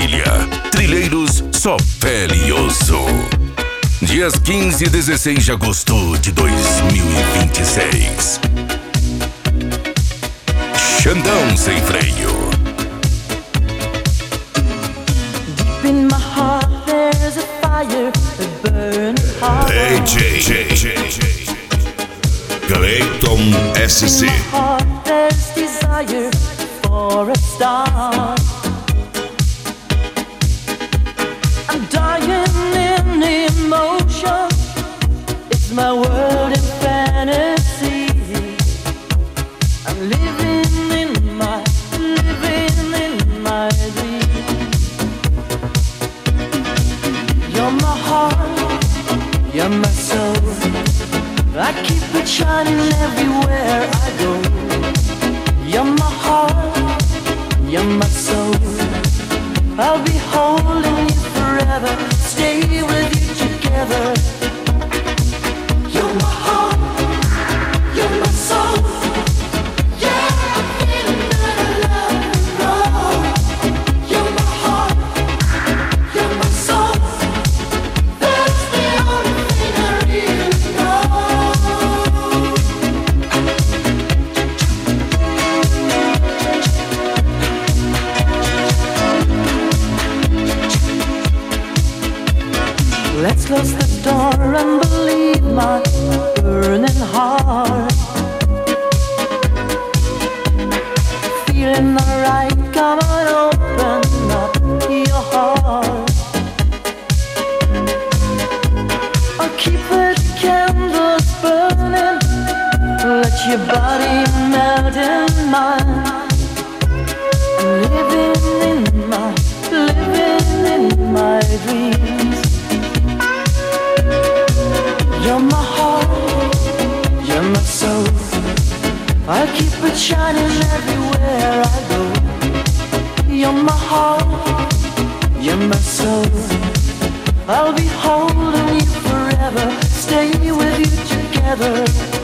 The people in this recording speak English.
Brasília. Trilheiros Só Pele e Osso. Dias 15 e 16 de agosto de 2026. Xandão Sem Freio. Deep in my heart there's a fire that burns hard. DJ Clayton SC. In my heart there's desire for a star. I'm dying in emotion. It's my world in fantasy. I'm living in my dream. You're my heart, you're my soul. I keep it shining everywhere I go. You're my heart, you're my soul. I'll be holding you forever, stay with you together. You're my heart, you're my soul. Yeah, I'm feeling that I love and roll. You're my heart, you're my soul. That's the only thing I really know. Let's close the door and believe my burning heart. Feeling alright, come on, open up your heart. I'll keep the candles burning, let your body melt in mine. I'm living in my dreams. You're my heart, you're my soul. I'll keep it shining everywhere I go. You're my heart, you're my soul. I'll be holding you forever, stay with you together.